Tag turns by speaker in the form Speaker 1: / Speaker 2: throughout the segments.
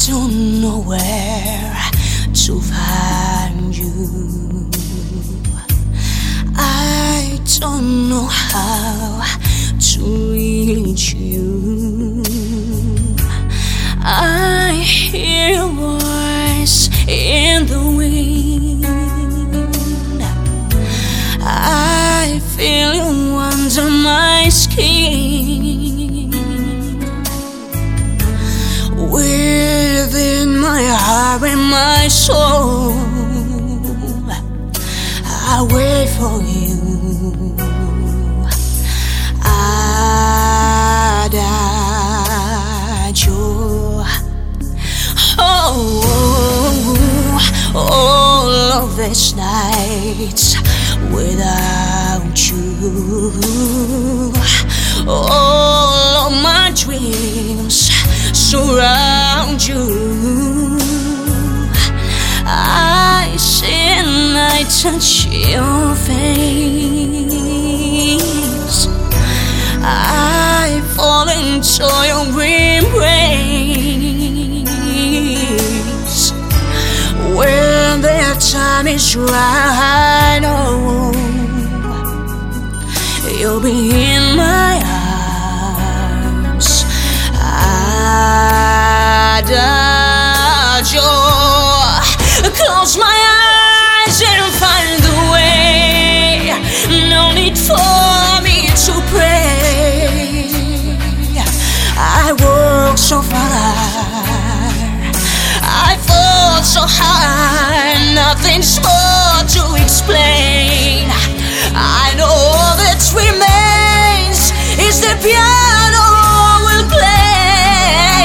Speaker 1: don't know where to find you. I don't know how to reach you. I hear your voice in the wind. I feel you under my skin. Within my heart and my soul, I wait for you. Adagio. All of these nights without you, all of my dreams surround you. I sit and I touch your face. I fall into your embrace. When the time is right, oh, you'll be in my arms. Adagio. Close my eyes and find the way. No need for me to pray. I walk so far, I fall so high, nothing's more to explain. I know all that remains is the piano will play.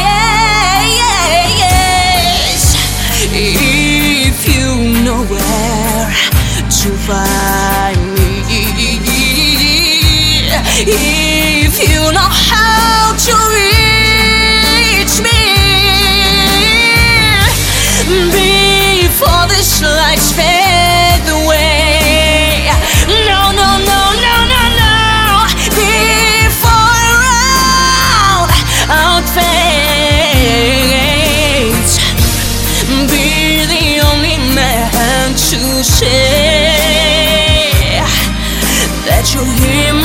Speaker 1: If you know where to find me, if you know how to reach me, before this lights fade away. No, no, no, no, no, no. Before out fades, be the only man to say that you hear me.